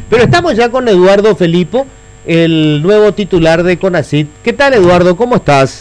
Pero estamos ya con Eduardo Felipo, el nuevo titular de CONACYT. ¿Qué tal, Eduardo? ¿Cómo estás?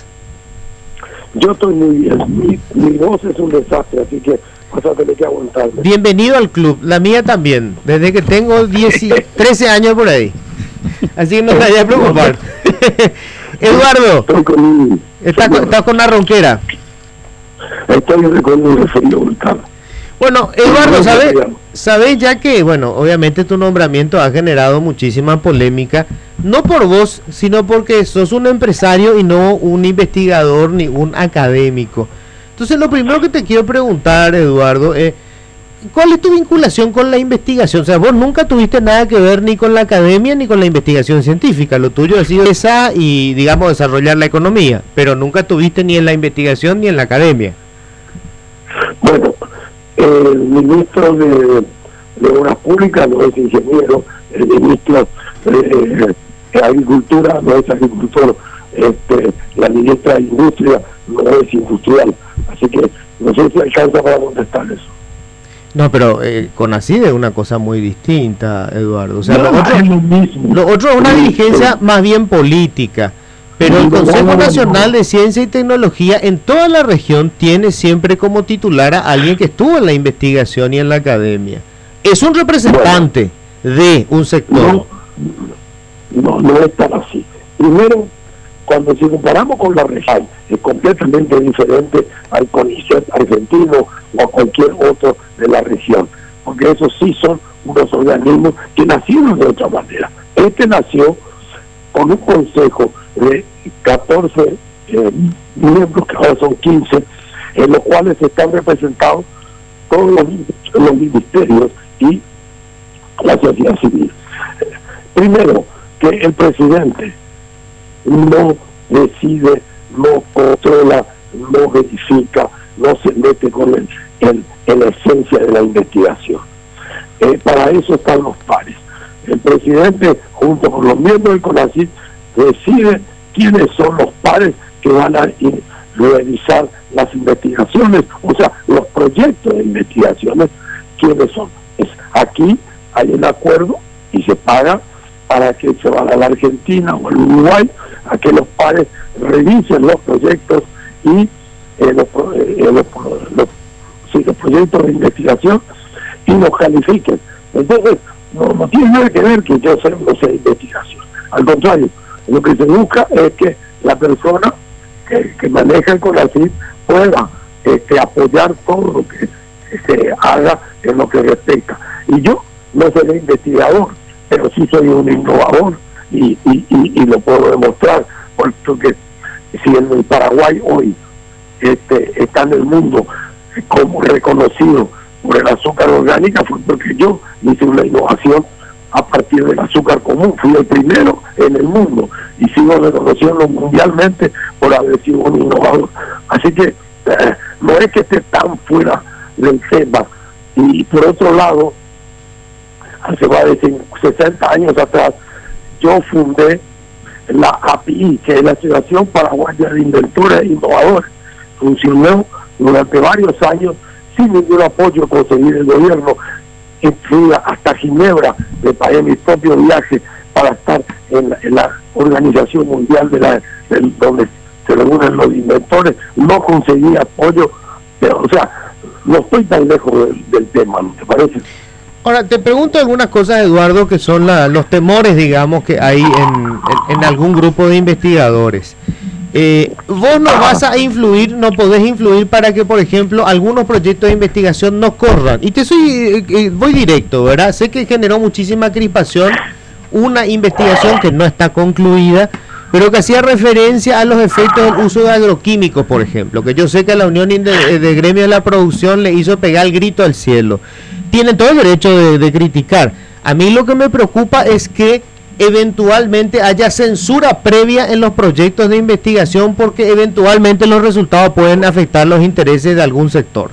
Yo estoy muy bien. Mi voz es un desastre, así que vas a tener que aguantarme. Bienvenido al club, la mía también, desde que tengo 13 años por ahí. Así que no te vayas a preocupar. Eduardo, ¿estás con la ronquera? Estoy con un resfrío brutal. Bueno, Eduardo, ¿sabés ya que, bueno, obviamente tu nombramiento ha generado muchísima polémica, no por vos, sino porque sos un empresario y no un investigador ni un académico? Entonces, lo primero que te quiero preguntar, Eduardo, ¿cuál es tu vinculación con la investigación? O sea, vos nunca tuviste nada que ver ni con la academia ni con la investigación científica. Lo tuyo ha sido esa y, digamos, desarrollar la economía, pero nunca tuviste ni en la investigación ni en la academia. Bueno, el ministro de Obras Públicas no es ingeniero, el ministro de Agricultura no es agricultor, la ministra de Industria no es industrial, así que no sé si alcanza para contestar eso. No, pero CONACYT es una cosa muy distinta, Eduardo. O sea, no, lo otro es una diligencia más bien política. Pero el Consejo Nacional de Ciencia y Tecnología en toda la región tiene siempre como titular a alguien que estuvo en la investigación y en la academia. Es un representante de un sector. No es tan así. Primero, cuando si comparamos con la región, es completamente diferente al CONICET argentino o a cualquier otro de la región, porque esos sí son unos organismos que nacieron de otra manera. Este nació con un consejo de 14 miembros, que ahora son 15, en los cuales están representados todos los ministerios y la sociedad civil. Primero, que el presidente no decide, no controla, no verifica, no se mete en la esencia de la investigación. Para eso están los pares. El presidente, junto con los miembros del CONACYT, decide quiénes son los pares que van a realizar las investigaciones, o sea, los proyectos de investigaciones, quiénes son. Aquí hay un acuerdo y se paga para que se vaya a la Argentina o al Uruguay a que los pares revisen los proyectos y los proyectos de investigación y los califiquen. Entonces, no tiene nada que ver que yo no sea investigación. Al contrario, lo que se busca es que la persona que maneja el CONACYT pueda apoyar todo lo que se haga en lo que respecta. Y yo no seré investigador, pero sí soy un innovador y lo puedo demostrar, porque si en el Paraguay hoy está en el mundo como reconocido por el azúcar orgánica, fue porque yo hice una innovación a partir del azúcar común. Fui el primero en el mundo y sigo reconociendo mundialmente por haber sido un innovador. Así que no es que esté tan fuera del tema. Y por otro lado, hace más de 60 años atrás, yo fundé la API, que es la Asociación Paraguaya de Inventores e Innovadores. Funcionó durante varios años sin ningún apoyo conseguido del gobierno. Fui hasta Ginebra, me pagué mi propio viaje para estar en la Organización Mundial donde se reúnen los inventores. No conseguí apoyo, pero, o sea, no estoy tan lejos del tema, ¿no te parece? Ahora, te pregunto algunas cosas, Eduardo, que son los temores, digamos, que hay en algún grupo de investigadores. Vos no vas a influir, no podés influir para que, por ejemplo, algunos proyectos de investigación no corran. Y voy directo, ¿verdad? Sé que generó muchísima crispación una investigación que no está concluida, pero que hacía referencia a los efectos del uso de agroquímicos, por ejemplo, que yo sé que a la Unión de Gremio de la Producción le hizo pegar el grito al cielo. Tienen todo el derecho de criticar. A mí lo que me preocupa es que eventualmente haya censura previa en los proyectos de investigación, porque eventualmente los resultados pueden afectar los intereses de algún sector.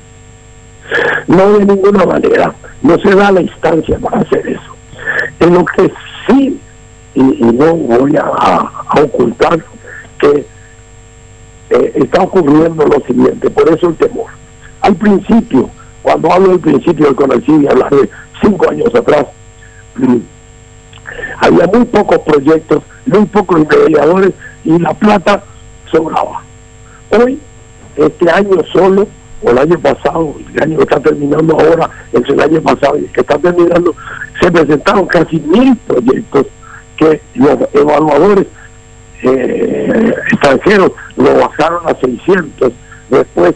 No, de ninguna manera, no se da la instancia para hacer eso. En lo que sí, y no voy a ocultar, que está ocurriendo lo siguiente, por eso el temor. Al principio, cuando hablo del principio del CONACYT, y hablar de 5 años atrás, había muy pocos proyectos, muy pocos investigadores y la plata sobraba. Hoy, este año solo, o el año pasado, el año que está terminando ahora, entre el año pasado y el que está terminando, se presentaron casi 1000 proyectos que los evaluadores extranjeros lo bajaron a 600. Después,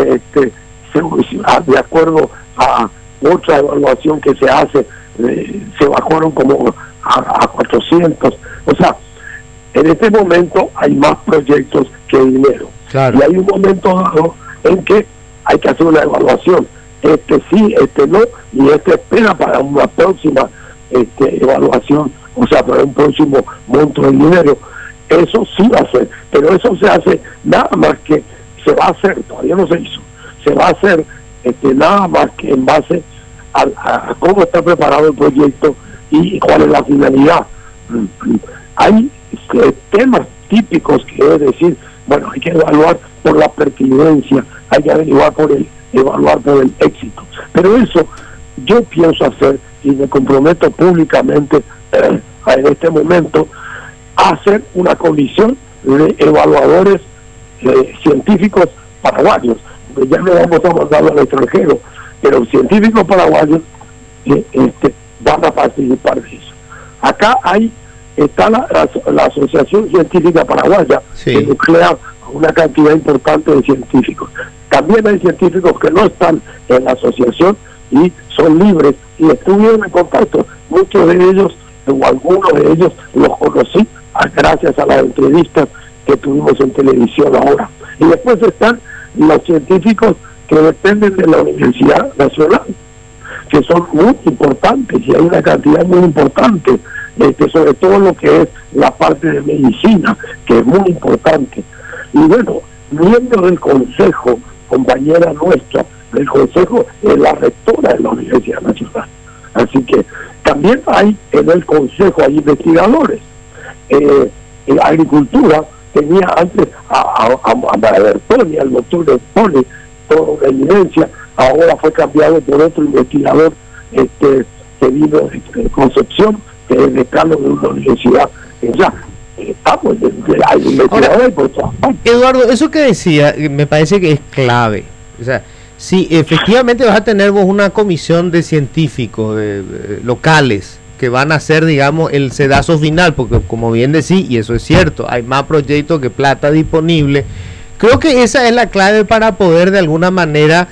de acuerdo a otra evaluación que se hace, se bajaron como a 400. O sea, en este momento hay más proyectos que dinero. Claro. Y hay un momento dado en que hay que hacer una evaluación. Este sí, este no, y este espera para una próxima evaluación, o sea, para un próximo monto de dinero. Eso sí va a ser, pero eso se hace nada más que, se va a hacer, todavía no se hizo, se va a hacer nada más que en base a cómo está preparado el proyecto y cuál es la finalidad. Hay temas típicos que es decir, bueno, hay que evaluar por la pertinencia, hay que evaluar por el éxito, pero eso yo pienso hacer y me comprometo públicamente en este momento a hacer una comisión de evaluadores científicos paraguayos, ya no vamos a mandarlo al extranjero, pero científicos paraguayos van a participar de eso. Acá está la Asociación Científica Paraguaya, sí, que nuclea una cantidad importante de científicos. También hay científicos que no están en la asociación y son libres y estuvieron en contacto. Muchos de ellos, o algunos de ellos, los conocí gracias a las entrevistas que tuvimos en televisión ahora. Y después están los científicos que dependen de la Universidad Nacional, que son muy importantes, y hay una cantidad muy importante, sobre todo lo que es la parte de medicina, que es muy importante. Y bueno, miembro del consejo, compañera nuestra del consejo, es la rectora de la Universidad Nacional. Así que también hay en el consejo, hay investigadores. En agricultura tenía antes a Bertoni, al doctor Bertoni, toda una evidencia, ahora fue cambiado por otro investigador que vino de Concepción, que es decano de una universidad. Ya estamos hay investigadores por todas partes. Eduardo, eso que decía me parece que es clave. O sea, si efectivamente vas a tener vos una comisión de científicos locales que van a hacer, digamos, el sedazo final, porque como bien decís, y eso es cierto, hay más proyectos que plata disponible. Creo que esa es la clave para poder de alguna manera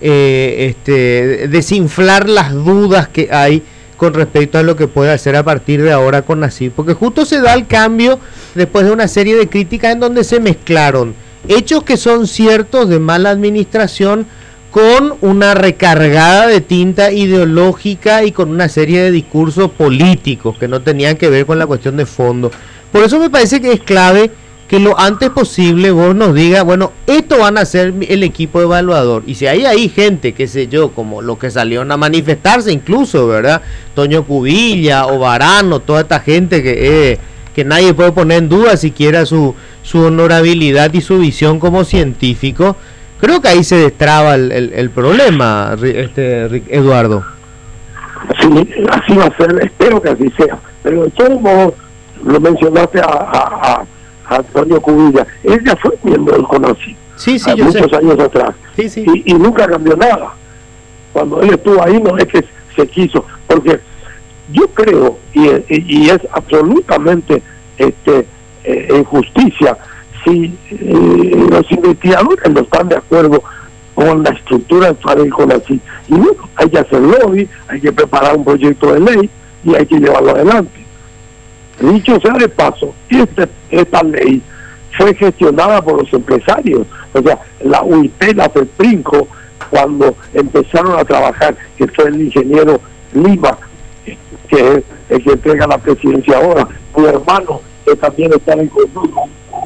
desinflar las dudas que hay con respecto a lo que puede hacer a partir de ahora con NACYT, porque justo se da el cambio después de una serie de críticas en donde se mezclaron hechos que son ciertos de mala administración con una recargada de tinta ideológica y con una serie de discursos políticos que no tenían que ver con la cuestión de fondo. Por eso me parece que es clave que lo antes posible vos nos digas, bueno, esto van a ser el equipo evaluador. Y si hay ahí gente, qué sé yo, como los que salieron a manifestarse incluso, ¿verdad? Toño Cubilla o Varano, toda esta gente que nadie puede poner en duda siquiera su honorabilidad y su visión como científico. Creo que ahí se destraba el problema, Eduardo. Sí, así va a ser, espero que así sea. Pero de todos modos, lo mencionaste a Antonio Cubilla, él ya fue miembro del CONACYT, sí, muchos años atrás, sí. Y nunca cambió nada. Cuando él estuvo ahí no es que se quiso, porque yo creo, y es absolutamente injusticia, si los investigadores no están de acuerdo con la estructura actual del CONACYT, y bueno, hay que hacer lobby, hay que preparar un proyecto de ley y hay que llevarlo adelante. Dicho sea de paso, esta ley fue gestionada por los empresarios, o sea, la UIP, la FEPRINCO, cuando empezaron a trabajar, que fue el ingeniero Lima, que es el que entrega la presidencia ahora, mi hermano, que también está en el conjunto,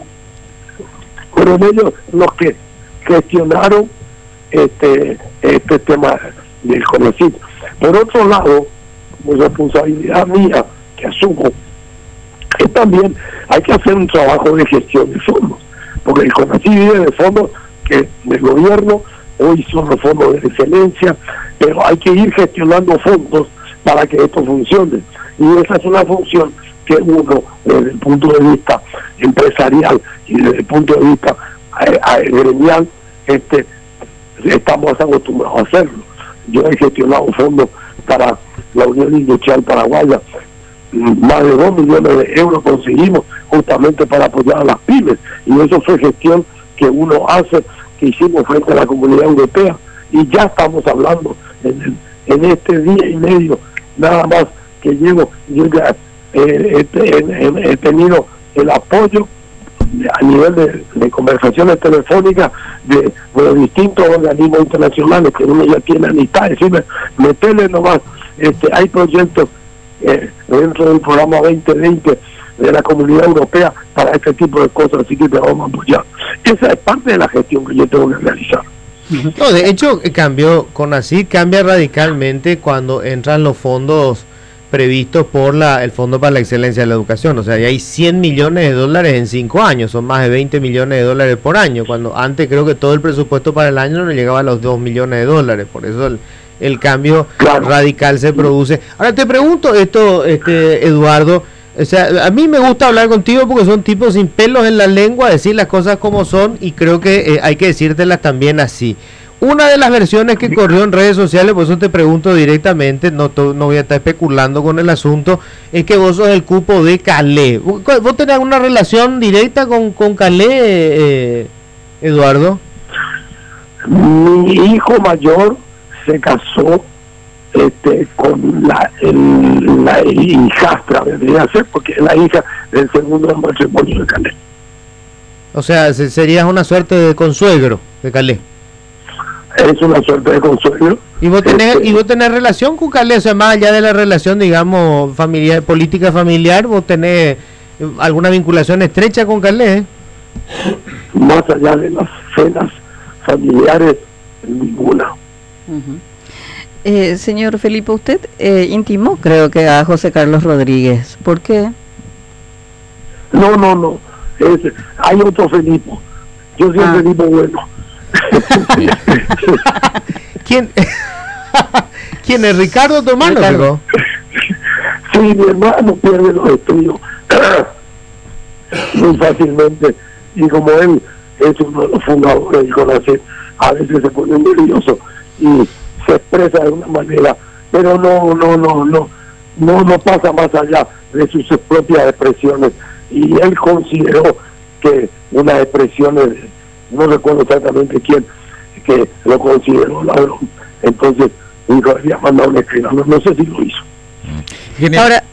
fueron ellos los que gestionaron este tema del CONACYT. Por otro lado, por responsabilidad mía, que asumo, que también hay que hacer un trabajo de gestión de fondos, porque el CONACYT vive de fondos que del gobierno, hoy son los fondos de excelencia, pero hay que ir gestionando fondos para que esto funcione. Y esa es una función que uno, desde el punto de vista empresarial y desde el punto de vista gremial, estamos acostumbrados a hacerlo. Yo he gestionado fondos para la Unión Industrial Paraguaya, más de 2 millones de euros conseguimos justamente para apoyar a las pymes, y eso fue gestión que uno hace, que hicimos frente a la Comunidad Europea, y ya estamos hablando en este día y medio nada más que llevo, yo ya he tenido el apoyo a nivel de conversaciones telefónicas de los distintos organismos internacionales que uno ya tiene amistad, decirme, metele nomás, hay proyectos dentro del programa 2020 de la Comunidad Europea para este tipo de cosas, así que te vamos a apoyar. Esa es parte de la gestión que yo tengo que realizar. No, de hecho, CONACYT cambia radicalmente cuando entran los fondos previstos por el Fondo para la Excelencia de la Educación. O sea, ya hay 100 millones de dólares en 5 años, son más de 20 millones de dólares por año, cuando antes creo que todo el presupuesto para el año no llegaba a los 2 millones de dólares, por eso el cambio radical se produce. Ahora te pregunto esto, Eduardo, o sea, a mí me gusta hablar contigo porque son tipos sin pelos en la lengua, decir las cosas como son, y creo que hay que decírtelas también así. Una de las versiones que corrió en redes sociales, por eso te pregunto directamente, no voy a estar especulando con el asunto, es que vos sos el cupo de Calais. ¿Vos tenés una relación directa con Calais, Eduardo? Mi hijo mayor se casó con la hijastra, vendría a ser, porque es la hija del segundo matrimonio de Calais. O sea, serías una suerte de consuegro de Calais. Es una suerte de consuelo. ¿Y vos tenés relación con Calais? O sea, más allá de la relación, digamos, familiar, política familiar, ¿vos tenés alguna vinculación estrecha con Calais? Más allá de las cenas familiares, ninguna. Señor Felipe, usted intimó, creo que, a José Carlos Rodríguez. ¿Por qué? No. Hay otro Felipe. Yo soy el Felipe bueno. ¿Quién es? ¿Ricardo, tu hermano? Ricardo. Sí, mi hermano pierde los estudios muy fácilmente, y como él es uno de los fundadores del CONACYT, a veces se pone nervioso y se expresa de una manera, pero no pasa más allá de sus propias expresiones, y él consideró que unas expresiones, no recuerdo exactamente quién, que lo consideró ladrón, entonces dijo, había mandado un escribano, no sé si lo hizo. Ahora,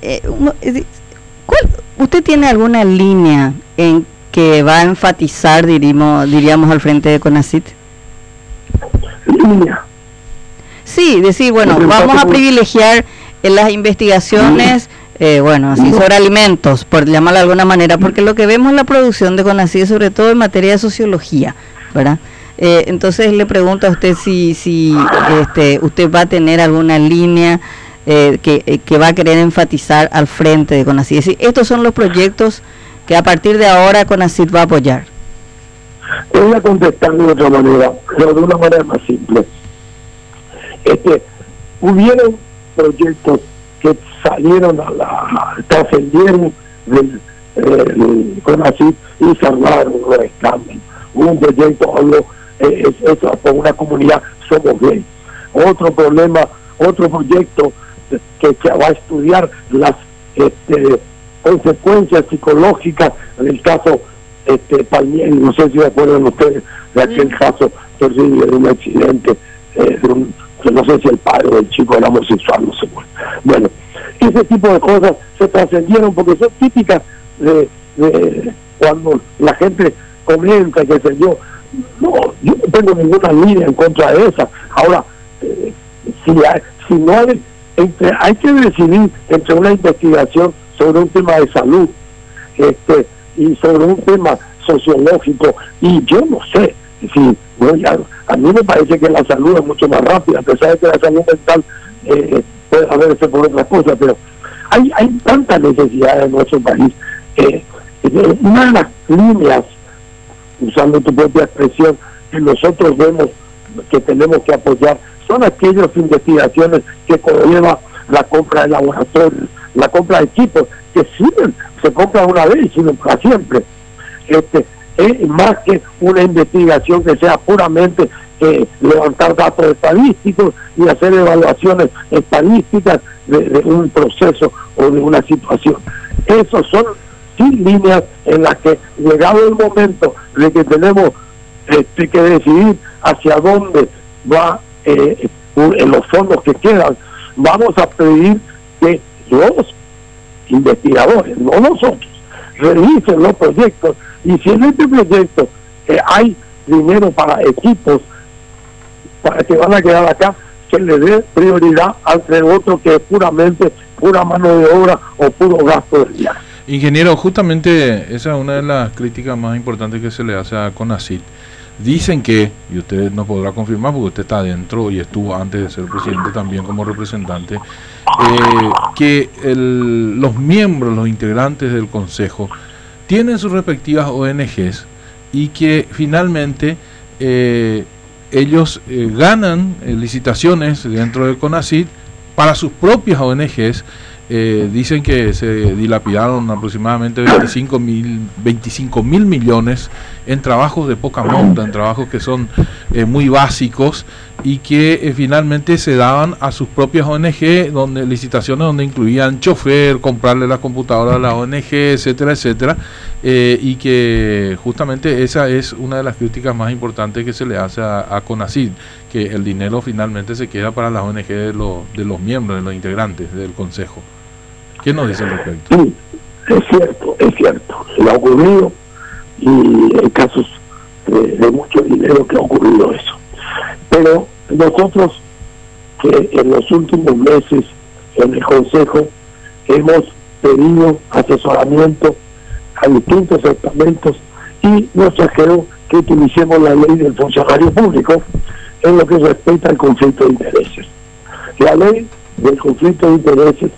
¿usted tiene alguna línea en que va a enfatizar, diríamos, al frente de CONACYT? ¿Línea? Sí, decir, bueno, vamos a privilegiar en las investigaciones, así sobre alimentos, por llamarlo de alguna manera, porque lo que vemos en la producción de CONACYT, sobre todo en materia de sociología, ¿verdad? Entonces le pregunto a usted si usted va a tener alguna línea que va a querer enfatizar al frente de CONACYT. Es decir, estos son los proyectos que a partir de ahora CONACYT va a apoyar. Voy a contestar de otra manera, pero de una manera más simple. Hubieron proyectos que salieron trascendieron del CONACYT y salvaron los escándalos. Hubo un proyecto, eso por una comunidad somos gay. Otro proyecto que va a estudiar las consecuencias psicológicas del caso Palmieri, no sé si se acuerdan ustedes de aquel caso terrible de un accidente, no sé si el padre del chico era homosexual, no sé. Bueno, ese tipo de cosas se trascendieron porque son típicas de cuando la gente comenta, qué sé yo. No, yo no tengo ninguna línea en contra de esa. Ahora, hay que decidir entre una investigación sobre un tema de salud y sobre un tema sociológico, y yo no sé si a mí me parece que la salud es mucho más rápida, a pesar de que la salud mental puede haberse por otras cosas, pero hay tantas necesidades en nuestro país. Una de las líneas, usando tu propia expresión, que nosotros vemos que tenemos que apoyar son aquellas investigaciones que conllevan la compra de laboratorios, la compra de equipos que sirven, se compra una vez y sirven para siempre. Es más que una investigación que sea puramente levantar datos estadísticos y hacer evaluaciones estadísticas de un proceso o de una situación. Esos son líneas en las que, llegado el momento de que tenemos que decidir hacia dónde va en los fondos que quedan, vamos a pedir que los investigadores, no nosotros, revisen los proyectos, y si en este proyecto hay dinero para equipos para que van a quedar acá, se le dé prioridad entre otro que es pura mano de obra o puro gasto del viaje. Ingeniero, justamente esa es una de las críticas más importantes que se le hace a CONACYT. Dicen que, y usted no podrá confirmar porque usted está adentro y estuvo antes de ser presidente también como representante, que los miembros, los integrantes del Consejo tienen sus respectivas ONGs y que finalmente ellos ganan licitaciones dentro del CONACYT para sus propias ONGs. Dicen que se dilapidaron aproximadamente 25 mil millones en trabajos de poca monta, en trabajos que son muy básicos, y que finalmente se daban a sus propias ONG, licitaciones donde incluían chofer, comprarle la computadora a la ONG, etcétera, etcétera, y que justamente esa es una de las críticas más importantes que se le hace a CONACYT, que el dinero finalmente se queda para las ONG de los miembros, de los integrantes del Consejo. ¿Qué nos dice al respecto? Sí, es cierto, le ha ocurrido, y hay casos de mucho dinero que ha ocurrido eso. Pero nosotros, que en los últimos meses en el Consejo hemos pedido asesoramiento a distintos estamentos y nos trajeron que utilicemos la ley del funcionario público en lo que respecta al conflicto de intereses. La ley del conflicto de intereses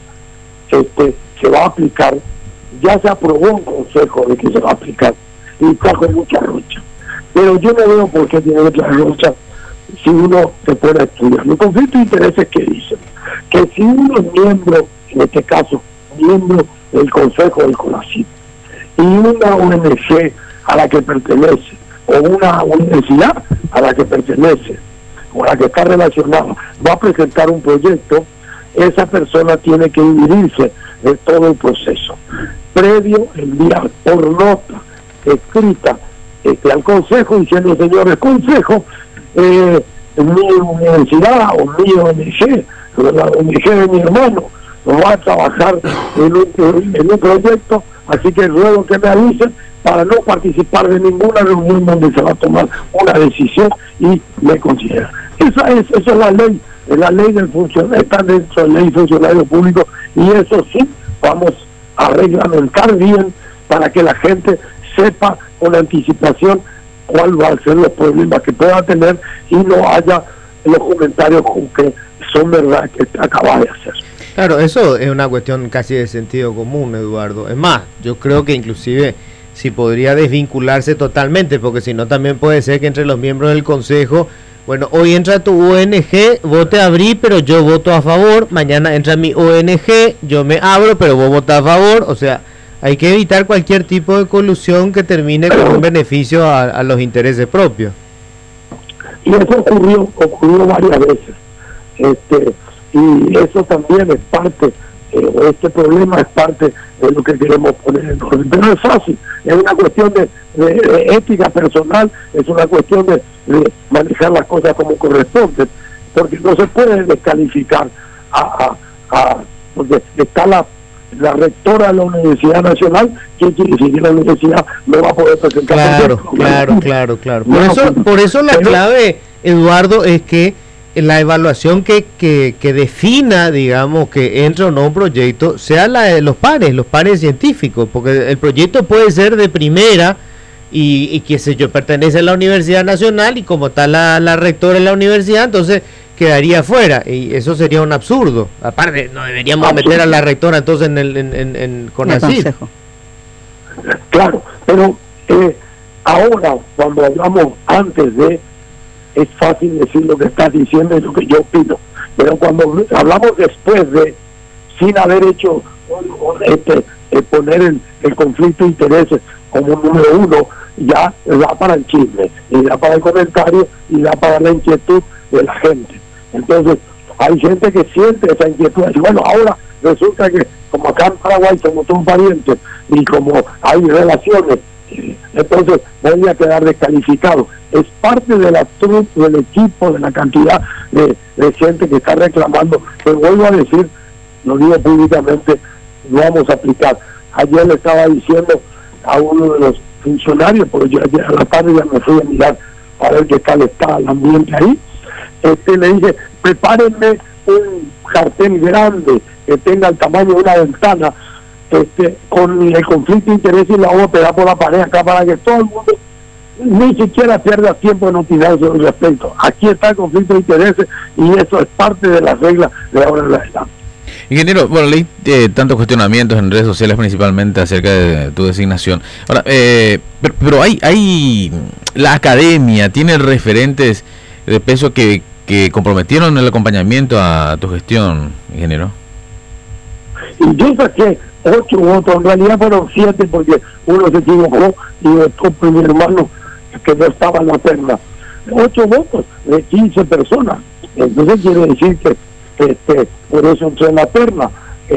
se va a aplicar, ya se aprobó un consejo de que se va a aplicar y trajo mucha lucha, pero yo no veo por qué tiene que traer lucha si uno se puede estudiar. El conflicto de intereses que dicen que si uno es miembro, en este caso miembro del consejo del CONACYT, y una ONG a la que pertenece o una universidad a la que pertenece o a la que está relacionada va a presentar un proyecto, esa persona tiene que dividirse de todo el proceso. Previo enviar por nota escrita al Consejo diciendo: señores Consejo, mi universidad o mi ONG, la ONG de mi hermano, va a trabajar en un proyecto, así que ruego que me avisen para no participar de ninguna reunión donde se va a tomar una decisión y me considera. Esa es la ley del funcionario, está dentro de la ley de funcionario público, y eso sí vamos a reglamentar bien para que la gente sepa con anticipación cuál va a ser los problemas que pueda tener y no haya los comentarios con que son verdad que acaba de hacer. Claro, eso es una cuestión casi de sentido común, Eduardo. Es más, yo creo que inclusive si podría desvincularse totalmente, porque si no también puede ser que entre los miembros del Consejo, bueno, hoy entra tu ONG, vos te abrís, pero yo voto a favor, mañana entra mi ONG, yo me abro, pero vos votás a favor, o sea, hay que evitar cualquier tipo de colusión que termine con un beneficio a los intereses propios. Y eso ocurrió varias veces, y eso también es parte, este problema es parte de lo que queremos poner en orden. Pero no es fácil, es una cuestión de ética personal, es una cuestión de manejar las cosas como corresponde, porque no se puede descalificar porque está la rectora de la Universidad Nacional, que quiere decir que la universidad no va a poder presentar. Claro. Por eso la clave, Eduardo, es que la evaluación que defina, digamos, que entra o no un proyecto, sea la de los pares científicos, porque el proyecto puede ser de primera y qué sé yo, pertenece a la Universidad Nacional, y como está la rectora de la universidad, entonces quedaría fuera, y eso sería un absurdo. Aparte, no deberíamos meter a la rectora entonces en CONACYT. Claro, pero ahora, cuando hablamos antes de, es fácil decir lo que estás diciendo y lo que yo opino. Pero cuando hablamos después de, sin haber hecho poner el conflicto de intereses como número uno, ya da para el chisme, y da para el comentario, y da para la inquietud de la gente. Entonces, hay gente que siente esa inquietud, y bueno, ahora resulta que como acá en Paraguay somos todos parientes, y como hay relaciones, entonces voy a quedar descalificado. Es parte de la trupe, del equipo, de la cantidad de gente que está reclamando, pero vuelvo a decir, lo digo públicamente, no vamos a aplicar. Ayer le estaba diciendo a uno de los funcionarios, porque yo ayer a la tarde ya me fui a mirar a ver qué tal está el ambiente ahí, le dije, prepárenme un cartel grande que tenga el tamaño de una ventana, con el conflicto de interés, y la vamos a pegar por la pared acá para que todo el mundo ni siquiera pierda tiempo en opinar sobre el respecto. Aquí está el conflicto de intereses y eso es parte de las reglas de ahora en adelante. Ingeniero, bueno, leí tantos cuestionamientos en redes sociales principalmente acerca de tu designación. Ahora, pero hay la academia tiene referentes de peso que comprometieron el acompañamiento a tu gestión, ingeniero. Y yo saqué 8 votos, en realidad fueron 7 porque uno se equivocó y votó por mi hermano que no estaba en la terna. 8 votos de 15 personas. Entonces quiere decir que por eso entré en la terna.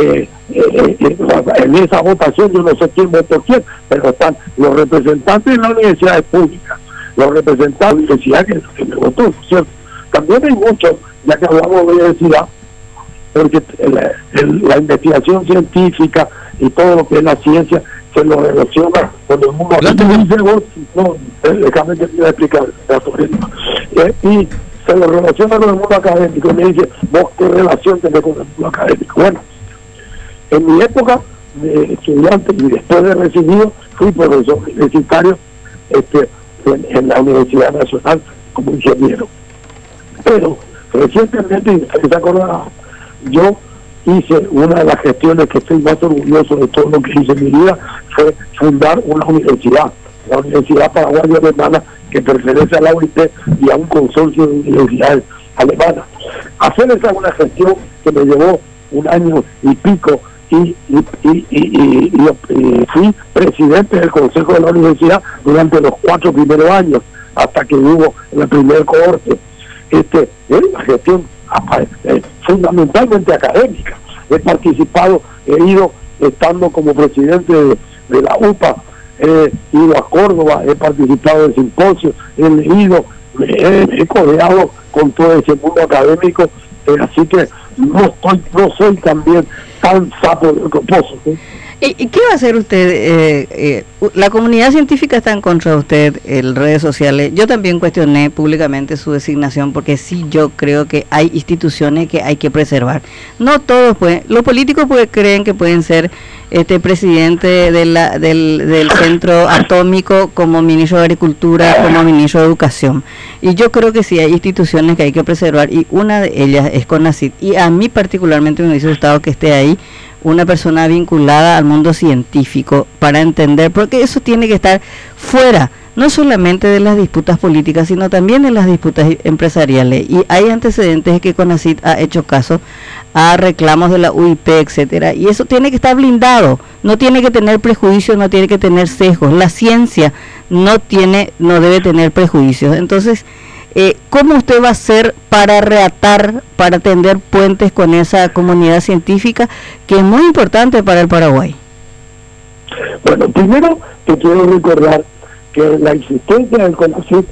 En esa votación yo no sé quién votó quién, pero están los representantes de las universidades públicas, los representantes de la universidad que me votó, ¿cierto? También hay muchos, ya que hablamos de universidad, porque la investigación científica y todo lo que es la ciencia se lo relaciona con el mundo académico. No, déjame que te voy a explicar, y se lo relaciona con el mundo académico, y me dice, vos qué relación tenés con el mundo académico. Bueno, en mi época de estudiante y después de recibido, fui profesor universitario en la Universidad Nacional como ingeniero. Pero recientemente, ¿se acordará? Yo hice una de las gestiones que estoy más orgulloso de todo lo que hice en mi vida, fue fundar una universidad, la Universidad Paraguaya Alemana, que pertenece a la OIT y a un consorcio de universidades alemanas. Hacer esa una gestión que me llevó 1 año y pico, y fui presidente del Consejo de la Universidad durante los 4 primeros años, hasta que hubo la primera cohorte. Es una gestión fundamentalmente académica. He participado, he ido estando como presidente de la UPA, he ido a Córdoba, he participado en simposios, he leído, he codeado con todo ese mundo académico, así que no soy también tan sapo del coposo, ¿sí? ¿Y qué va a hacer usted? La comunidad científica está en contra de usted en redes sociales. Yo también cuestioné públicamente su designación porque sí, yo creo que hay instituciones que hay que preservar. No todos pueden, los políticos creen que pueden ser presidente del centro atómico, como ministro de Agricultura, como ministro de Educación. Y yo creo que sí hay instituciones que hay que preservar, y una de ellas es CONACYT. Y a mí particularmente me hubiese gustado que esté ahí una persona vinculada al mundo científico para entender, porque eso tiene que estar fuera, no solamente de las disputas políticas, sino también de las disputas empresariales. Y hay antecedentes de que CONACYT ha hecho caso a reclamos de la UIP, etcétera, y eso tiene que estar blindado, no tiene que tener prejuicios, no tiene que tener sesgos. La ciencia no debe tener prejuicios. Entonces, ¿cómo usted va a hacer para reatar, para tender puentes con esa comunidad científica que es muy importante para el Paraguay? Bueno, primero te quiero recordar que la existencia del CONACYT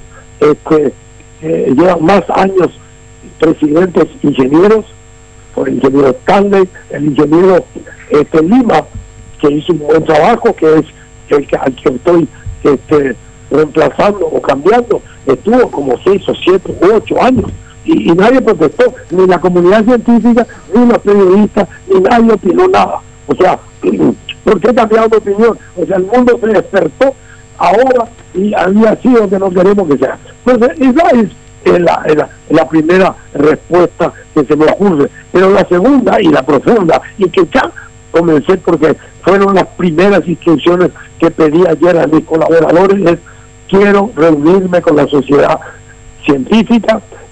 lleva más años presidentes ingenieros, por el ingeniero Stanley, el ingeniero Lima, que hizo un buen trabajo, que es al que estoy reemplazando o cambiando, estuvo como 6 o 7 u 8 años y nadie protestó, ni la comunidad científica, ni los periodistas, ni nadie opinó nada. O sea, ¿por qué cambiar de opinión? O sea, el mundo se despertó ahora y había sido que no queremos que sea. Entonces, esa es la primera respuesta que se me ocurre. Pero la segunda y la profunda, y que ya comencé porque fueron las primeras instrucciones que pedí ayer a mis colaboradores, es: quiero reunirme con la sociedad científica,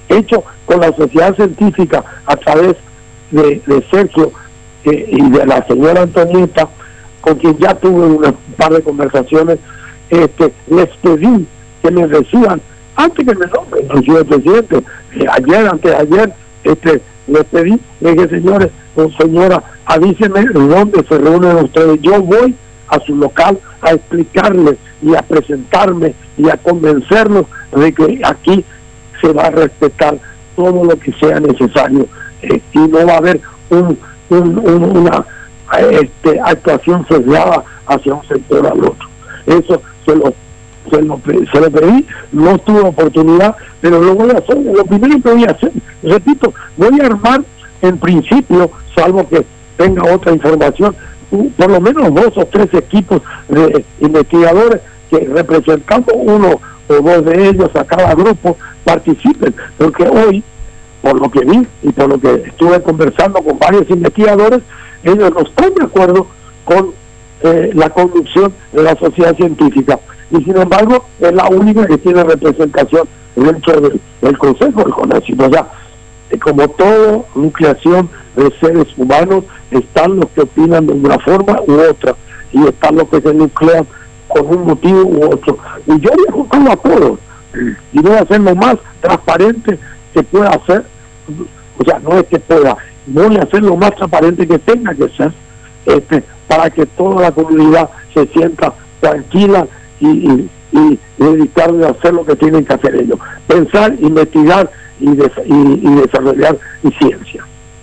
hecho con la sociedad científica a través de Sergio y de la señora Antonieta, con quien ya tuve un par de conversaciones, les pedí que me reciban antes que me nombren, inclusive el presidente, antes de ayer, les pedí, le dije, señores, señora, avísenme dónde se reúnen ustedes. Yo voy a su local a explicarles y a presentarme y a convencerlos de que aquí se va a respetar todo lo que sea necesario, y no va a haber una actuación sesgada hacia un sector al otro. Eso se lo pedí, no tuve oportunidad, pero lo voy a hacer. Lo primero que voy a hacer, repito, voy a armar en principio, salvo que tenga otra información, por lo menos 2 o 3 equipos de investigadores que, representando 1 o 2 de ellos a cada grupo, participen, porque hoy, por lo que vi y por lo que estuve conversando con varios investigadores, ellos no están de acuerdo con la conducción de la sociedad científica, y sin embargo es la única que tiene representación dentro del Consejo del CONACYT. O sea, como toda nucleación de seres humanos, están los que opinan de una forma u otra, y están los que se nuclean con un motivo u otro, y yo voy a juntarlo a todos y voy a hacer lo más transparente que pueda hacer. O sea, no es que pueda, voy a hacer lo más transparente que tenga que ser, para que toda la comunidad se sienta tranquila y dedicarle a hacer lo que tienen que hacer ellos: pensar, investigar y desarrollar ciencia.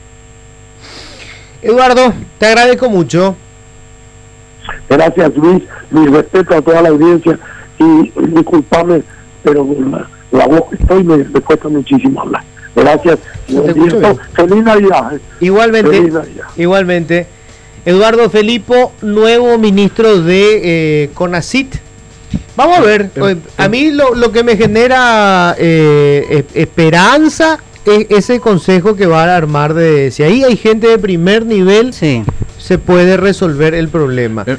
Eduardo, te agradezco mucho. Gracias, Luis. Mi respeto a toda la audiencia, y disculpame, pero la voz que estoy me cuesta muchísimo hablar. Gracias. Feliz Navidad. Igualmente. Feliz Navidad. Igualmente. Eduardo Felipo, nuevo ministro de CONACYT. Vamos a ver, a mí lo que me genera esperanza es ese consejo que va a armar, de si ahí hay gente de primer nivel, sí, se puede resolver el problema.